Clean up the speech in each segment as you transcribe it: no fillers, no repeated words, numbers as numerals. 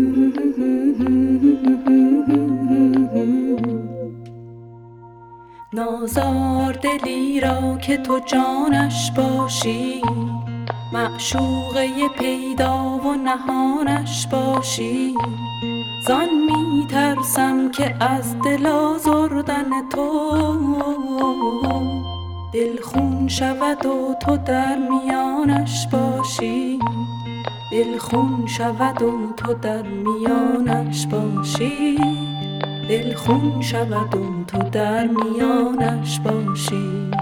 نازار دلی را که تو جانش باشی، معشوقه پیدا و نهانش باشی. زان می ترسم که از دل آزردن تو دل خون شود و تو در میانش باشی. دل خون شود و تو در میانش باشی. دل خون شود و تو در میانش باشی.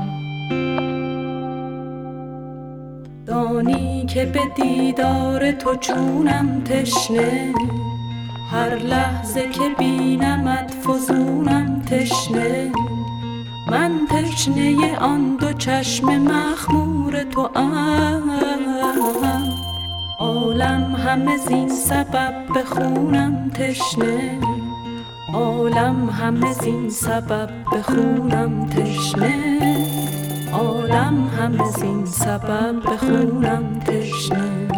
دانی که به دیدار تو چونم تشنه، هر لحظه که بینمت فزونم تشنه. من تشنه آن دو چشم مخمور تو عالم همه زین سبب به خونم تشنه. عالم همه زین سبب به خونم تشنه. عالم همه زین سبب به خونم تشنه.